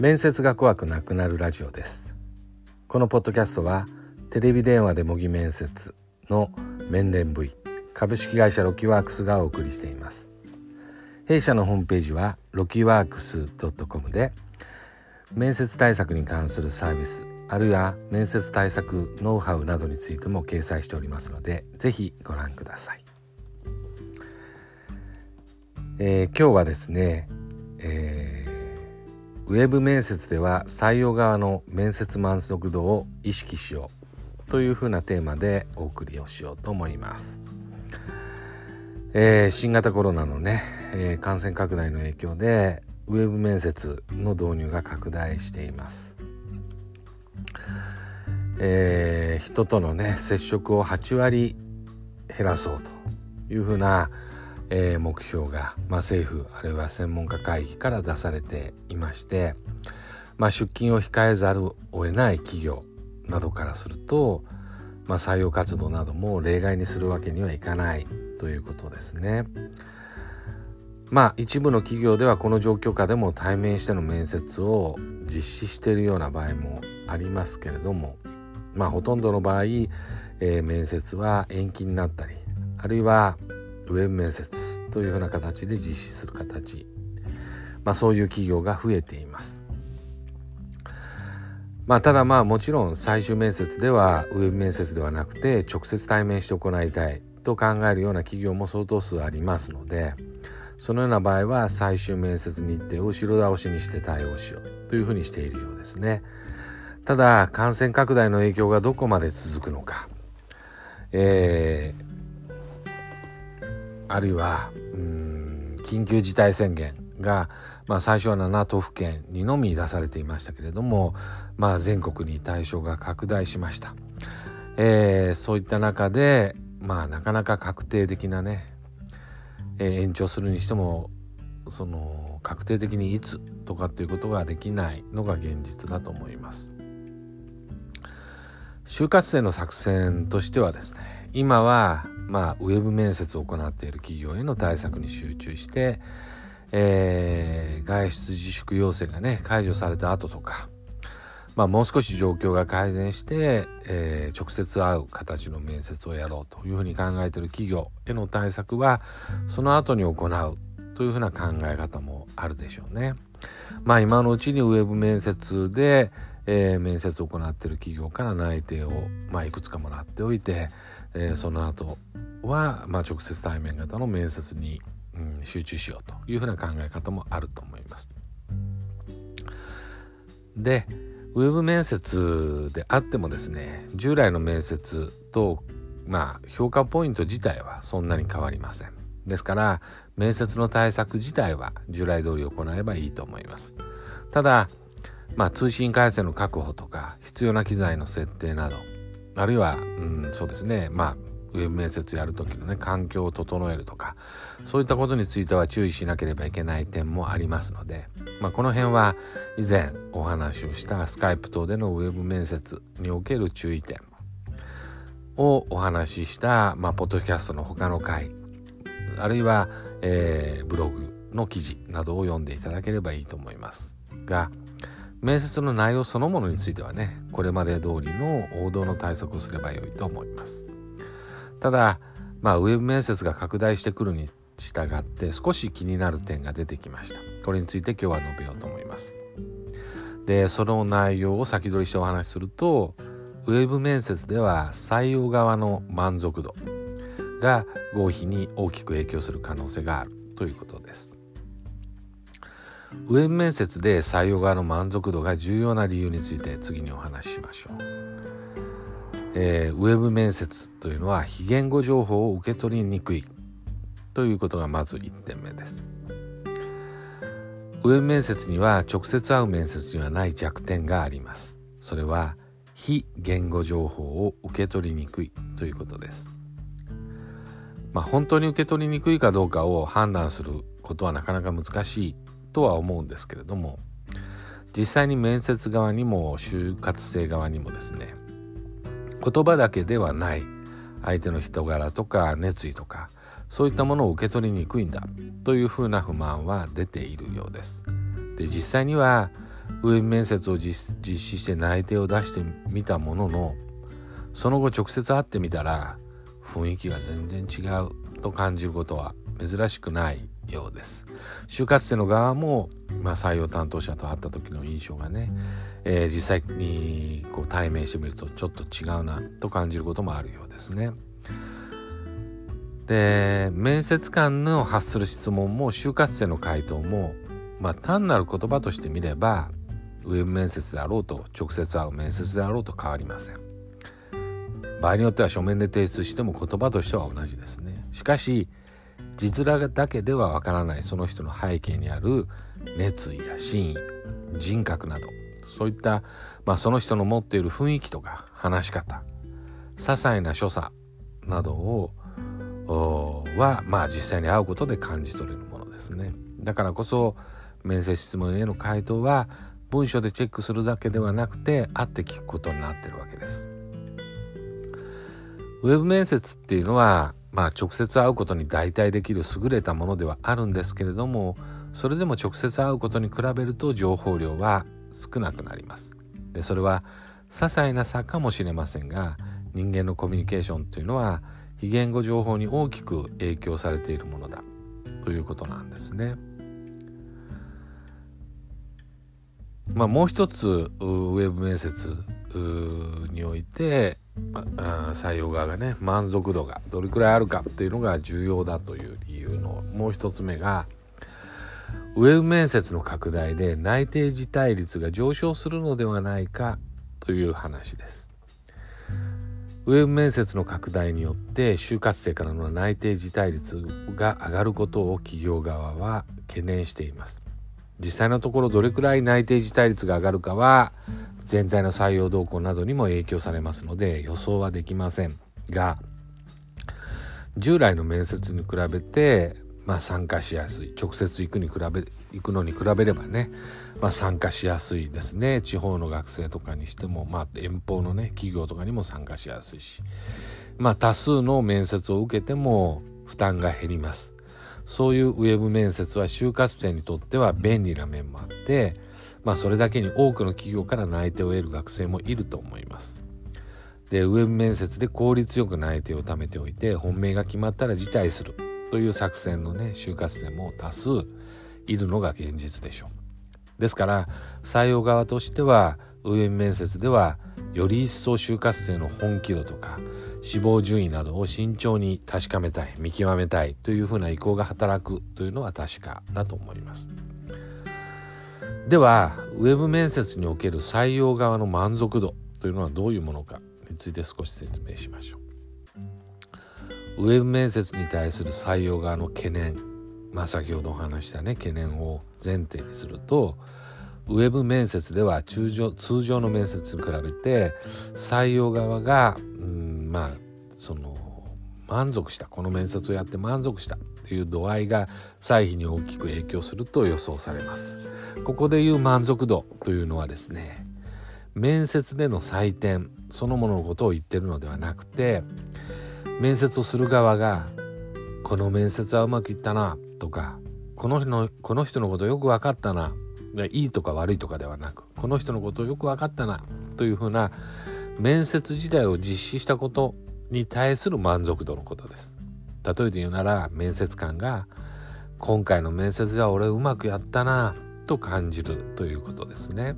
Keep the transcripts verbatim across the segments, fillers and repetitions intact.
面接が怖くなくなるラジオです。このポッドキャストはテレビ電話で模擬面接の面連 V 株式会社ロキワークスがお送りしています。弊社のホームページはロキワークス ドットコム で面接対策に関するサービスあるいは面接対策ノウハウなどについても掲載しておりますので、ぜひご覧ください。えー、今日はですね、えー、ウェブ面接では採用側の面接満足度を意識しようというふうなテーマでお送りをしようと思います。えー、新型コロナのね、えー、感染拡大の影響でウェブ面接の導入が拡大しています。えー、人とのね接触をはちわり減らそうというふうなえー、目標が、まあ、政府あるいは専門家会議から出されていまして、まあ、出勤を控えざるを得ない企業などからすると、まあ、採用活動なども例外にするわけにはいかないということですね。まあ一部の企業ではこの状況下でも対面しての面接を実施しているような場合もありますけれども、まあほとんどの場合、えー、面接は延期になったり、あるいはウェブ面接というふうな形で実施する形、まあそういう企業が増えています。まあただまあもちろん最終面接ではウェブ面接ではなくて直接対面して行いたいと考えるような企業も相当数ありますので、そのような場合は最終面接日程を後ろ倒しにして対応しようというふうにしているようですね。ただ感染拡大の影響がどこまで続くのか、えーあるいはうーん緊急事態宣言が、まあ、最初はななとふけんにのみ出されていましたけれども、まあ、全国に対象が拡大しました。えー、そういった中で、まあ、なかなか確定的なね、えー、延長するにしてもその確定的にいつとかっていうことができないのが現実だと思います。就活生の作戦としてはですね、今はまあウェブ面接を行っている企業への対策に集中して、えー、外出自粛要請がね解除された後とか、まあもう少し状況が改善して、えー、直接会う形の面接をやろうというふうに考えている企業への対策はその後に行うというふうな考え方もあるでしょうね。まあ今のうちにウェブ面接で、えー、面接を行っている企業から内定を、まあ、いくつかもらっておいて、えー、その後は、まあ、直接対面型の面接に、うん、集中しようというふうな考え方もあると思います。で、ウェブ面接であってもですね、従来の面接と、まあ、評価ポイント自体はそんなに変わりません。ですから面接の対策自体は従来通り行えばいいと思います。ただ、まあ、通信回線の確保とか必要な機材の設定など、あるいは、うん、そうですね、まあウェブ面接やるときのね環境を整えるとか、そういったことについては注意しなければいけない点もありますので、まあ、この辺は以前お話をしたスカイプ等でのウェブ面接における注意点をお話しした、まあ、ポッドキャストの他の回、あるいは、えー、ブログの記事などを読んでいただければいいと思いますが、面接の内容そのものについてはね、これまで通りの王道の対策をすればよいと思います。ただ、まあ、ウェブ面接が拡大してくるに従って少し気になる点が出てきました。これについて今日は述べようと思います。で、その内容を先取りしてお話しすると、ウェブ面接では採用側の満足度が合否に大きく影響する可能性があるということです。ウェブ面接で採用側の満足度が重要な理由について次にお話ししましょう。えー、ウェブ面接というのは非言語情報を受け取りにくいということがまずいってんめです。ウェブ面接には直接会う面接にはない弱点があります。それは非言語情報を受け取りにくいということです。まあ、本当に受け取りにくいかどうかを判断することはなかなか難しいとは思うんですけれども、実際に面接側にも就活生側にもですね、言葉だけではない相手の人柄とか熱意とか、そういったものを受け取りにくいんだというふうな不満は出ているようです。で、実際にはウェブ面接を 実, 実施して内定を出してみたものの、その後直接会ってみたら雰囲気が全然違うと感じることは珍しくないようです。就活生の側も、まあ、採用担当者と会った時の印象がね、えー、実際にこう対面してみるとちょっと違うなと感じることもあるようですね。で、面接官の発する質問も就活生の回答も、まあ、単なる言葉として見ればウェブ面接であろうと直接会う面接であろうと変わりません。場合によっては書面で提出しても言葉としては同じですね。しかし実らだけではわからないその人の背景にある熱意や真意、人格など、そういった、まあ、その人の持っている雰囲気とか話し方、些細な所作などをは、まあ、実際に会うことで感じ取れるものですね。だからこそ面接質問への回答は文章でチェックするだけではなくて会って聞くことになっているわけです。ウェブ面接っていうのは、まあ、直接会うことに代替できる優れたものではあるんですけれども、それでも直接会うことに比べると情報量は少なくなります。で、それは些細な差かもしれませんが、人間のコミュニケーションというのは非言語情報に大きく影響されているものだということなんですね。まあ、もう一つウェブ面接において、まあ、採用側がね満足度がどれくらいあるかっていうのが重要だという理由のもう一つ目が、ウェブ面接の拡大で内定辞退率が上昇するのではないかという話です。ウェブ面接の拡大によって就活生からの内定辞退率が上がることを企業側は懸念しています。実際のところどれくらい内定辞退率が上がるかは全体の採用動向などにも影響されますので予想はできませんが、従来の面接に比べて、まあ、参加しやすい、直接行くに比べ行くのに比べればね、まあ、参加しやすいですね。地方の学生とかにしても、まあ、遠方のね企業とかにも参加しやすいし、まあ、多数の面接を受けても負担が減ります。そういうウェブ面接は就活生にとっては便利な面もあって、まあ、それだけに多くの企業から内定を得る学生もいると思います。で、ウェブ面接で効率よく内定を貯めておいて本命が決まったら辞退するという作戦のね就活生も多数いるのが現実でしょう。ですから採用側としてはウェブ面接ではより一層就活生の本気度とか志望順位などを慎重に確かめたい、見極めたいというふうな意向が働くというのは確かだと思います。ではウェブ面接における採用側の満足度というのはどういうものかについて少し説明しましょう。ウェブ面接に対する採用側の懸念、まあ、先ほどお話したね懸念を前提にすると、ウェブ面接では通常、通常の面接に比べて採用側がうんまあその満足した、この面接をやって満足したという度合いが歳費に大きく影響すると予想されます。ここでいう満足度というのはですね、面接での採点そのもののことを言っているのではなくて、面接をする側がこの面接はうまくいったなとか、この人の、この人のことよく分かったな、いいとか悪いとかではなく、この人のことをよく分かったなというふうな面接自体を実施したことに対する満足度のことです。例えて言うなら、面接官が今回の面接は俺うまくやったなと感じるということですね。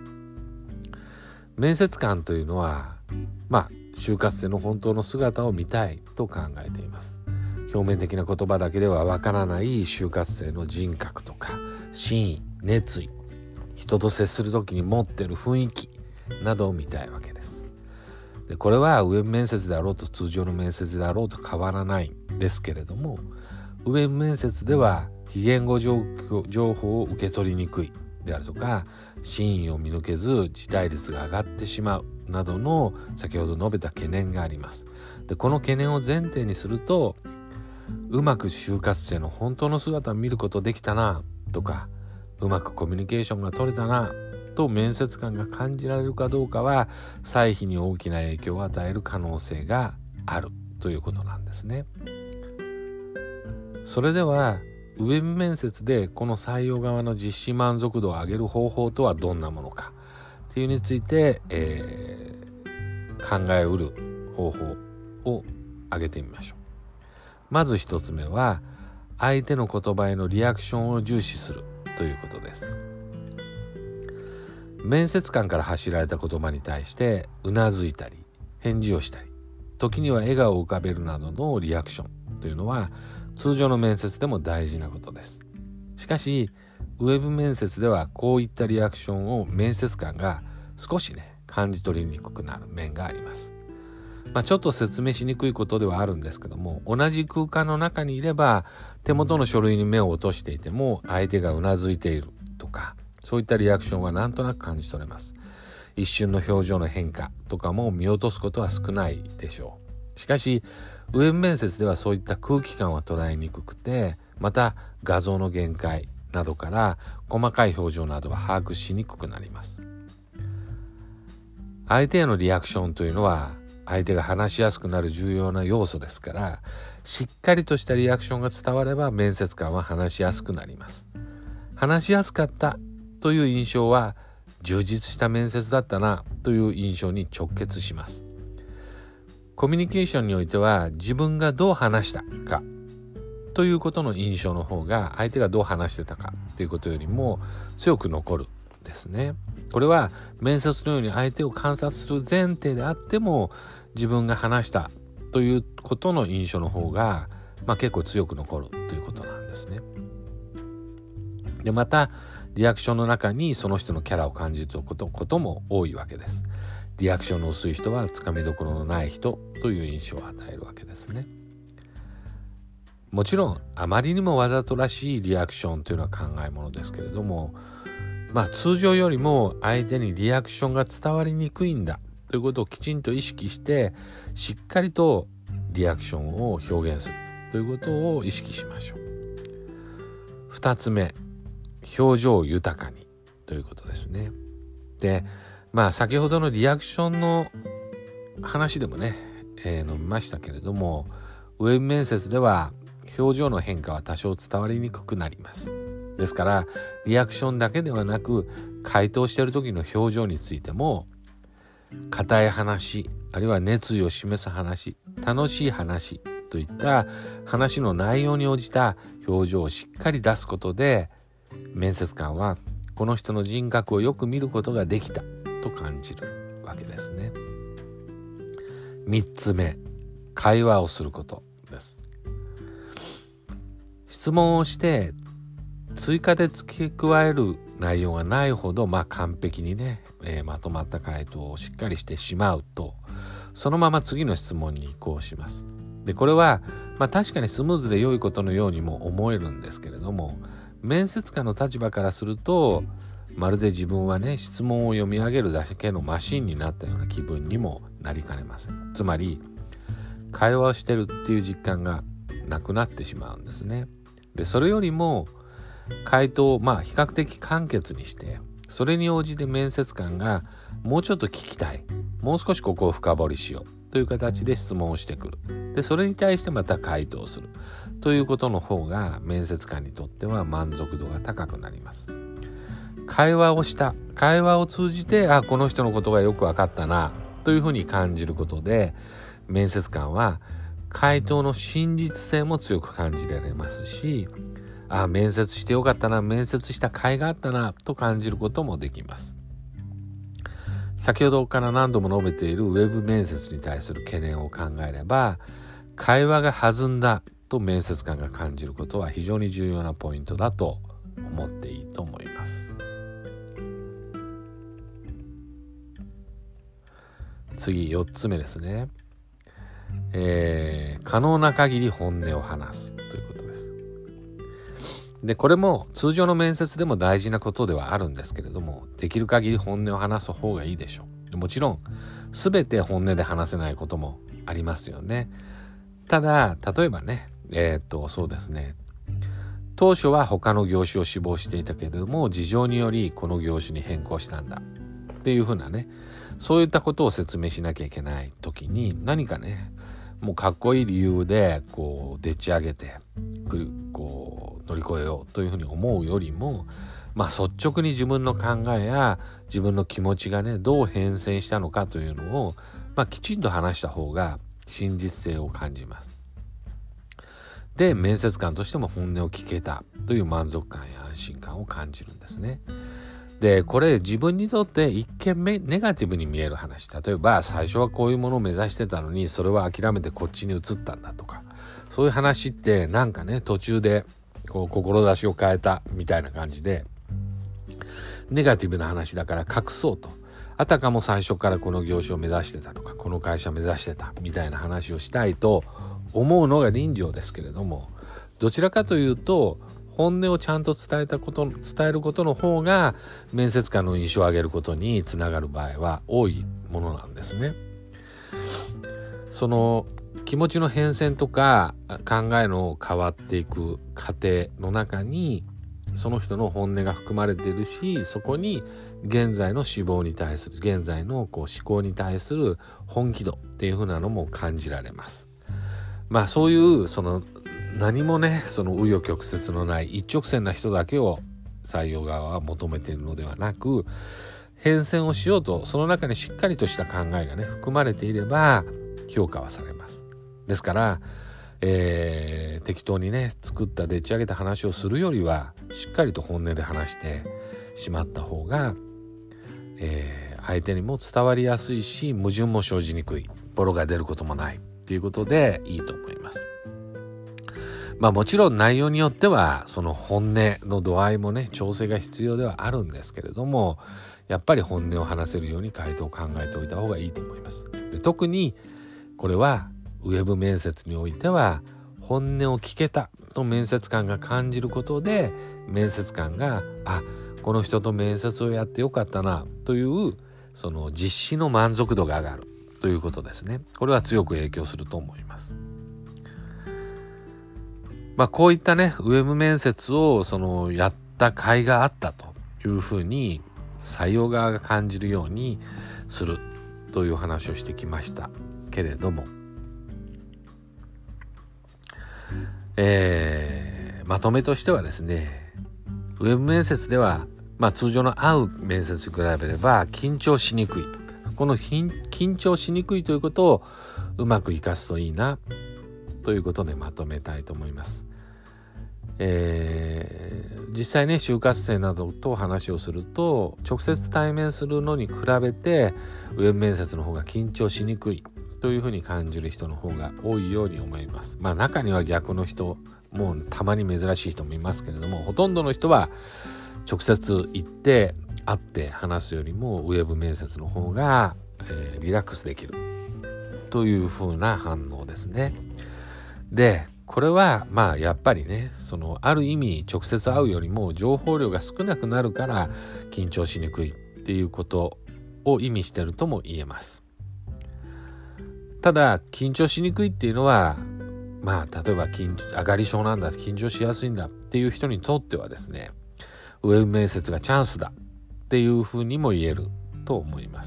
面接官というのはまあ就活生の本当の姿を見たいと考えています。表面的な言葉だけではわからない就活生の人格とか真意、熱意、人と接するときに持っている雰囲気などを見たいわけです。で、これはウェブ面接であろうと通常の面接であろうと変わらないんですけれども、ウェブ面接では非言語情報を受け取りにくいであるとか、真意を見抜けず辞退率が上がってしまうなどの先ほど述べた懸念があります。で、この懸念を前提にすると、うまく就活生の本当の姿を見ることできたなとか、うまくコミュニケーションが取れたなと面接官が感じられるかどうかは歳費に大きな影響を与える可能性があるということなんですね。それではウェブ面接でこの採用側の実施満足度を上げる方法とはどんなものかっていうについて、えー、考えうる方法を挙げてみましょう。まず一つ目は、相手の言葉へのリアクションを重視するということです。面接官から発しられた言葉に対してうなずいたり返事をしたり、時には笑顔を浮かべるなどのリアクションというのは通常の面接でも大事なことです。しかしウェブ面接ではこういったリアクションを面接官が少しね感じ取りにくくなる面があります。まあ、ちょっと説明しにくいことではあるんですけども、同じ空間の中にいれば手元の書類に目を落としていても相手がうなずいているとか、そういったリアクションはなんとなく感じ取れます。一瞬の表情の変化とかも見落とすことは少ないでしょう。しかしウェブ面接ではそういった空気感は捉えにくくて、また画像の限界などから細かい表情などは把握しにくくなります。相手へのリアクションというのは相手が話しやすくなる重要な要素ですから、しっかりとしたリアクションが伝われば面接官は話しやすくなります。話しやすかったという印象は充実した面接だったなという印象に直結します。コミュニケーションにおいては自分がどう話したかということの印象の方が相手がどう話してたかということよりも強く残るですね。これは面接のように相手を観察する前提であっても自分が話したということの印象の方が、まあ、結構強く残るということなんですね。でまたリアクションの中にその人のキャラを感じること、ことも多いわけです。リアクションの薄い人はつかみどころのない人という印象を与えるわけですね。もちろんあまりにもわざとらしいリアクションというのは考えものですけれども、まあ通常よりも相手にリアクションが伝わりにくいんだということをきちんと意識してしっかりとリアクションを表現するということを意識しましょう。二つ目、表情豊かにということですね。で、まあ先ほどのリアクションの話でもね、えー、述べましたけれども、ウェブ面接では表情の変化は多少伝わりにくくなります。ですからリアクションだけではなく回答している時の表情についても、固い話、あるいは熱意を示す話、楽しい話といった話の内容に応じた表情をしっかり出すことで、面接官はこの人の人格をよく見ることができたと感じるわけですね。三つ目、会話をすることです。質問をして追加で付け加える内容がないほど、まあ完璧にね、えー、まとまった回答をしっかりしてしまうと、そのまま次の質問に移行します。で、これはまあ確かにスムーズで良いことのようにも思えるんですけれども、面接官の立場からすると、まるで自分はね、質問を読み上げるだけのマシンになったような気分にもなりかねません。つまり会話をしてるっていう実感がなくなってしまうんですね。で、それよりも回答をまあ比較的簡潔にして、それに応じて面接官がもうちょっと聞きたい、もう少しここを深掘りしようという形で質問をしてくる。で、それに対してまた回答するということの方が面接官にとっては満足度が高くなります。会話をした会話を通じて、あ、この人のことがよく分かったなというふうに感じることで、面接官は回答の真実性も強く感じられますし、あ、面接してよかったな、面接した甲斐があったなと感じることもできます。先ほどから何度も述べているウェブ面接に対する懸念を考えれば、会話が弾んだと面接官が感じることは非常に重要なポイントだと思っていいと思います。次、よっつめですね。えー、可能な限り本音を話すということです。で、これも通常の面接でも大事なことではあるんですけれども、できる限り本音を話す方がいいでしょう。もちろん全て本音で話せないこともありますよね。ただ、例えばね、えー、っとそうですね、当初は他の業種を志望していたけれども、事情によりこの業種に変更したんだっていうふうなね、そういったことを説明しなきゃいけない時に、何かね、 もうかっこいい理由でこうでっち上げてくるこう乗り越えようというふうに思うよりも、まあ、率直に自分の考えや自分の気持ちがねどう変遷したのかというのを、まあ、きちんと話した方が真実性を感じます。で、面接官としても本音を聞けたという満足感や安心感を感じるんですね。で、これ自分にとって一見めネガティブに見える話、例えば最初はこういうものを目指してたのにそれは諦めてこっちに移ったんだとか、そういう話ってなんかね途中でこう志を変えたみたいな感じでネガティブな話だから隠そうと、あたかも最初からこの業種を目指してたとかこの会社を目指してたみたいな話をしたいと思うのが人情ですけれども、どちらかというと本音をちゃんと伝えたこと伝えることの方が面接官の印象を上げることにつながる場合は多いものなんですね。その気持ちの変遷とか考えの変わっていく過程の中にその人の本音が含まれているし、そこに現在の志望に対する現在のこう思考に対する本気度っていう風なのも感じられます。まあそういうその何もねその紆余曲折のない一直線な人だけを採用側は求めているのではなく、変遷をしようとその中にしっかりとした考えがね含まれていれば評価はされます。ですから、えー、適当にね作ったでっち上げた話をするよりはしっかりと本音で話してしまった方が、えー、相手にも伝わりやすいし矛盾も生じにくい、ボロが出ることもないっていうことでいいと思います。まあもちろん内容によってはその本音の度合いもね調整が必要ではあるんですけれども、やっぱり本音を話せるように回答を考えておいた方がいいと思います。で、特にこれはウェブ面接においては本音を聞けたと面接官が感じることで、面接官があこの人と面接をやってよかったなというその実施の満足度が上がるということですね。これは強く影響すると思います。まあこういったねウェブ面接をそのやった甲斐があったというふうに採用側が感じるようにするという話をしてきましたけれども、えー、まとめとしてはですね、ウェブ面接では、まあ、通常の会う面接に比べれば緊張しにくい、この緊張しにくいということをうまく活かすといいなということでまとめたいと思います。えー、実際ね就活生などと話をすると直接対面するのに比べてウェブ面接の方が緊張しにくいというふうに感じる人の方が多いように思います。まあ中には逆の人もうたまに珍しい人もいますけれども、ほとんどの人は直接行って会って話すよりもウェブ面接の方が、えー、リラックスできるというふうな反応ですね。でこれはまあやっぱりねそのある意味直接会うよりも情報量が少なくなるから緊張しにくいっていうことを意味してるとも言えます。ただ緊張しにくいっていうのはまあ例えば緊上がり症なんだ緊張しやすいんだっていう人にとってはですね、ウェブ面接がチャンスだっていうふうにも言えると思います。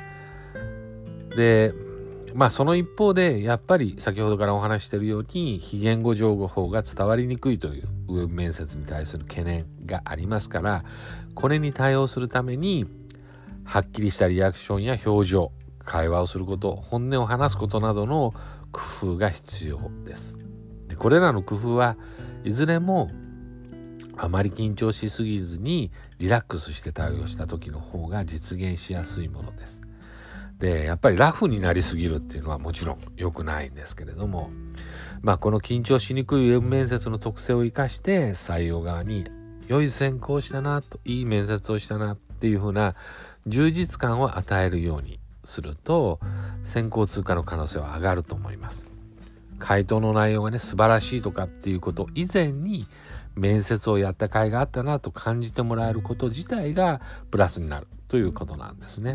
でまあその一方でやっぱり先ほどからお話しているように非言語情報が伝わりにくいというウェブ面接に対する懸念がありますから、これに対応するためにはっきりしたリアクションや表情、会話をすること、本音を話すことなどの工夫が必要です。でこれらの工夫はいずれもあまり緊張しすぎずにリラックスして対応した時の方が実現しやすいものです。でやっぱりラフになりすぎるっていうのはもちろん良くないんですけれども、まあこの緊張しにくいウェブ面接の特性を生かして採用側に良い選考したなと、いい面接をしたなっていう風な充実感を与えるようにすると選考通過の可能性は上がると思います。回答の内容がね素晴らしいとかっていうこと以前に面接をやった甲斐があったなと感じてもらえること自体がプラスになるということなんですね。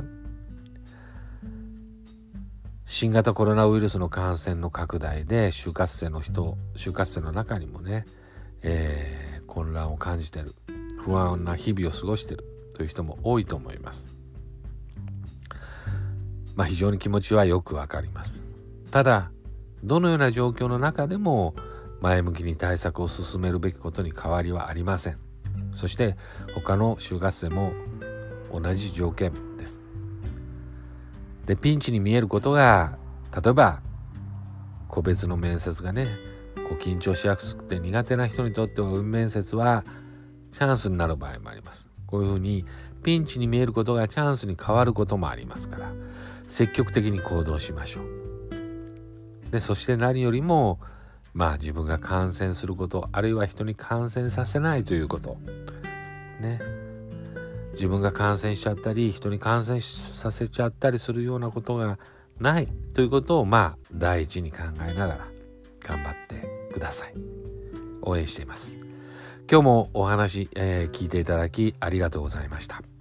新型コロナウイルスの感染の拡大で就活生の人就活生の中にもね、えー、混乱を感じている、不安な日々を過ごしているという人も多いと思います。まあ非常に気持ちはよくわかります。ただどのような状況の中でも前向きに対策を進めるべきことに変わりはありません。そして他の就活生も同じ条件です。で、ピンチに見えることが、例えば個別の面接がね、こう緊張しやすくて苦手な人にとっては運面接はチャンスになる場合もあります。こういうふうにピンチに見えることがチャンスに変わることもありますから、積極的に行動しましょう。で、そして何よりもまあ自分が感染すること、あるいは人に感染させないということね。自分が感染しちゃったり人に感染させちゃったりするようなことがないということをまあ第一に考えながら頑張ってください。応援しています。今日もお話、えー、聞いていただきありがとうございました。